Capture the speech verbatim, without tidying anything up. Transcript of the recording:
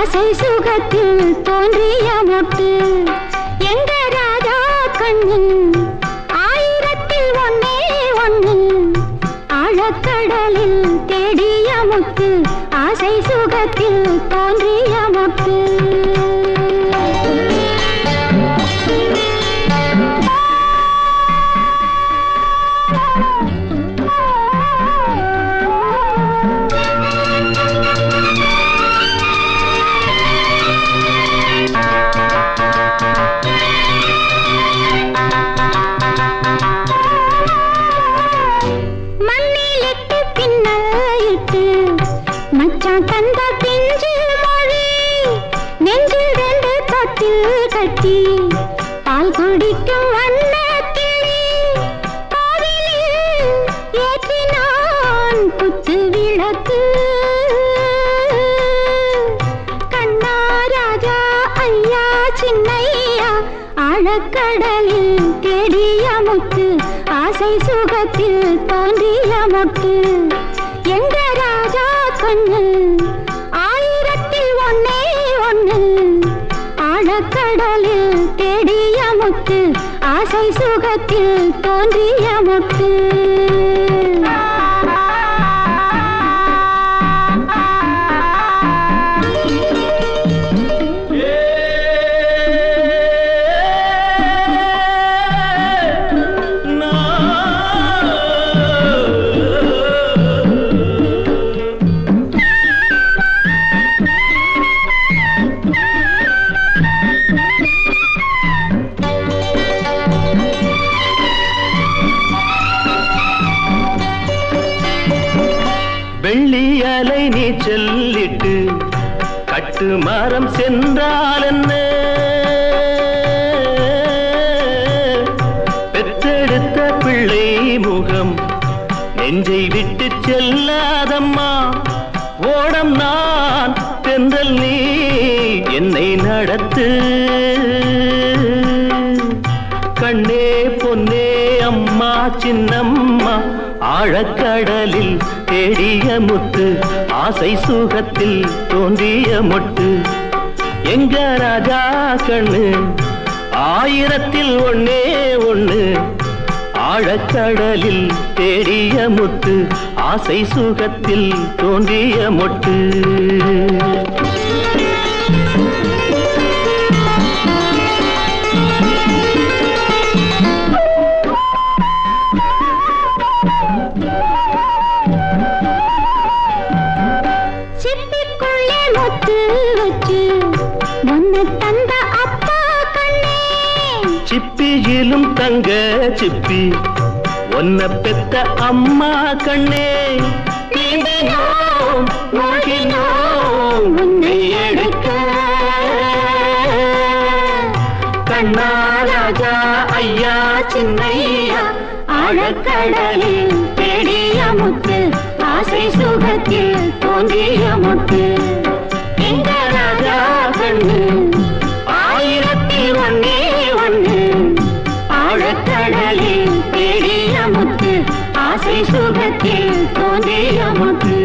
ஆசை சுகத்தில் தோன்றிய மொட்டு எங்க ராஜா கண்ணு ஆயிரத்தில் ஒன்னே ஒண்ணு ஆழக்கடலில் தேடிய முத்து ஆசை சுகத்தில் தோன்றிய மொட்டு மச்சான் தந்த பிஞ்சு மொழி நெஞ்சில் ரெண்டு தொட்டில் கட்டி பால் குடிக்கும் வண்ண கிளி கோவிலில் ஏற்றினான் குத்து விளக்கு கண்ணா ராஜா ஐயா சின்னையா ஆழக்கடலில் தேடிய முத்து ஆசை சுகத்தில் தோன்றிய மொட்டு எங்க ராஜா கண்ணு ஆயிரத்தில் ஒன்னே ஒண்ணு ஆழக்கடலில் தேடிய முத்து ஆசை சுகத்தில் தோன்றிய முத்து வெள்ளி அலை நீ சொல்லிட்டு கட்டு மரம் சென்றால் என்ன பெற்றெடுத்த பிள்ளை முகம் நெஞ்சை விட்டு செல்லாதம்மா ஓடம் நான் தென்றல் நீ என்னை நடத்து கண்ணே பொன்னே அம்மா சின்னம்மா ஆழக்கடலில் தேடிய முத்து ஆசை சுகத்தில் தோன்றிய மொட்டு எங்க ராஜா கண்ணு ஆயிரத்தில் ஒன்னே ஒண்ணு ஆழக்கடலில் தேடிய முத்து ஆசை சுகத்தில் தோன்றிய மொட்டு தந்த அப்பா கண்ணே சிப்பியிலும் தங்க சிப்பி ஒன்ன பெத்த அம்மா கண்ணே நீந்தினோம் மூழ்கினோம் உன்னை எடுக்க கண்ணா ராஜா ஐயா சின்னையா ஆழக்கடலில் தேடிய முத்து ஆசை சுகத்தில் தோன்றிய முத்து எங்க ராஜா கண்ணு ஆயிரத்தில் ஒன்னே ஒண்ணு ஆழக்கடலில் தேடிய முத்து ஆசை சுகத்தில் தோன்றிய முத்து